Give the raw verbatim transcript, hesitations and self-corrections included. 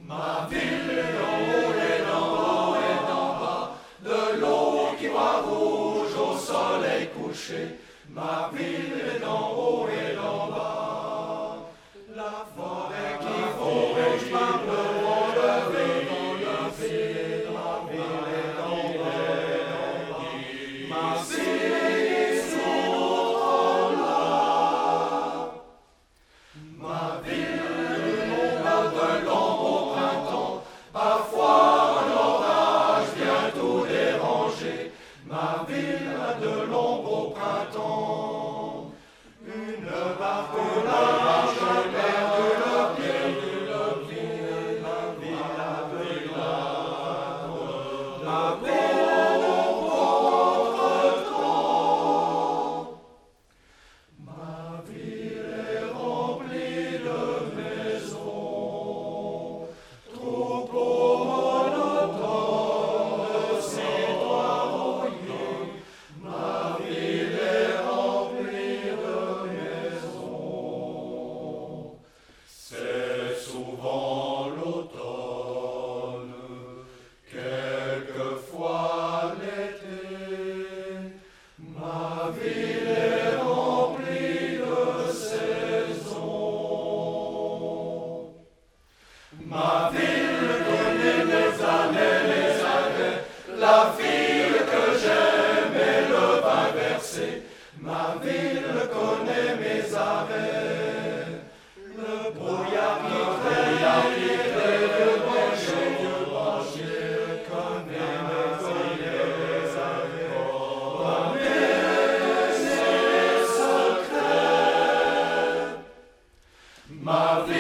Ma ville d'en haut et d'en haut et d'en bas, de l'eau qui boit rouge au soleil couché. Ma ville d'en haut et d'en bas, la forêt qui rouge par le vent levé, la ville, ma ville est d'en bas, ma ville s'ouvre là. Ma ville monte de l'ombre au printemps, parfois un orage vient tout déranger. Ma ville a de l'ombre au printemps, une barque au large perdue le pied, le pied, ma ville a de l'ombre, ma ville contre-temps. Ma ville est remplie de maisons, troupeaux monotones de citoyens. Ma ville est remplie de maisons. C'est souvent l'automne, quelquefois l'été. Ma ville est remplie de saisons. Ma ville connaît les années, les années, la ville que j'aime et le vin versé. Ma ville connaît mes arrêts, le brouillard qui traîne, le branché, le branché, connaît mes années, les arrêts, connaît ses secrets. Ma ville